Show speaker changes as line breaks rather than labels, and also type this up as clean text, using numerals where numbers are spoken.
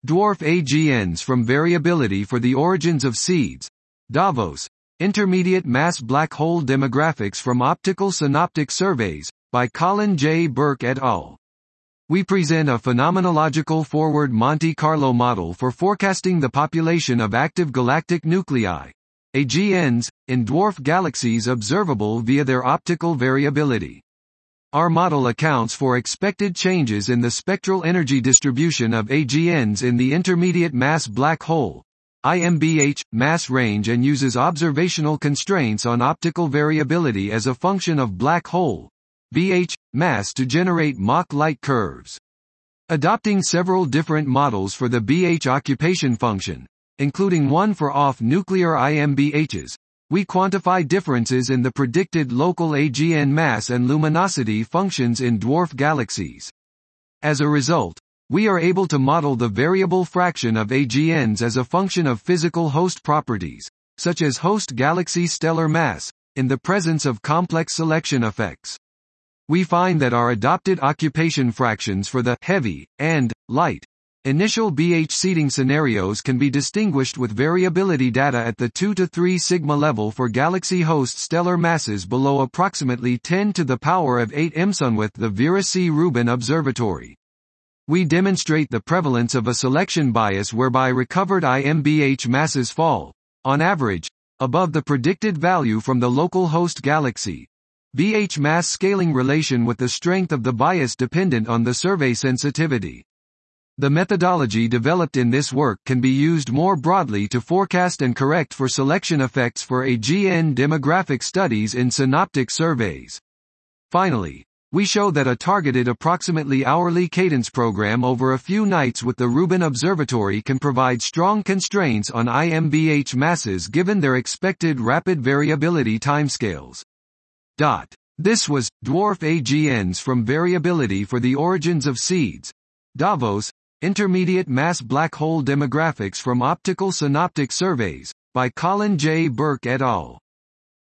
Dwarf AGNs from Variability for the Origins of Seeds. Davos. Intermediate Mass Black Hole Demographics from Optical Synoptic Surveys, by Colin J. Burke et al. We present a phenomenological forward Monte Carlo model for forecasting the population of active galactic nuclei, AGNs, in dwarf galaxies observable via their optical variability. Our model accounts for expected changes in the spectral energy distribution of AGNs in the intermediate mass black hole, IMBH, mass range and uses observational constraints on optical variability as a function of black hole, BH, mass to generate Mach light curves. Adopting several different models for the BH occupation function, including one for off-nuclear IMBHs, we quantify differences in the predicted local AGN mass and luminosity functions in dwarf galaxies. As a result, we are able to model the variable fraction of AGNs as a function of physical host properties, such as host galaxy stellar mass, in the presence of complex selection effects. We find that our adopted occupation fractions for the heavy and light initial BH seeding scenarios can be distinguished with variability data at the 2 to 3 sigma level for galaxy host stellar masses below approximately 10 to the power of 8 EMSON with the Vera C. Rubin Observatory. We demonstrate the prevalence of a selection bias whereby recovered IMBH masses fall, on average, above the predicted value from the local host galaxy. BH mass scaling relation with the strength of the bias dependent on the survey sensitivity. The methodology developed in this work can be used more broadly to forecast and correct for selection effects for AGN demographic studies in synoptic surveys. Finally, we show that a targeted approximately hourly cadence program over a few nights with the Rubin Observatory can provide strong constraints on IMBH masses given their expected rapid variability timescales. This was Dwarf AGNs from Variability for the Origins of Seeds. Davos. Intermediate Mass Black Hole Demographics from Optical Synoptic Surveys, by Colin J. Burke et al.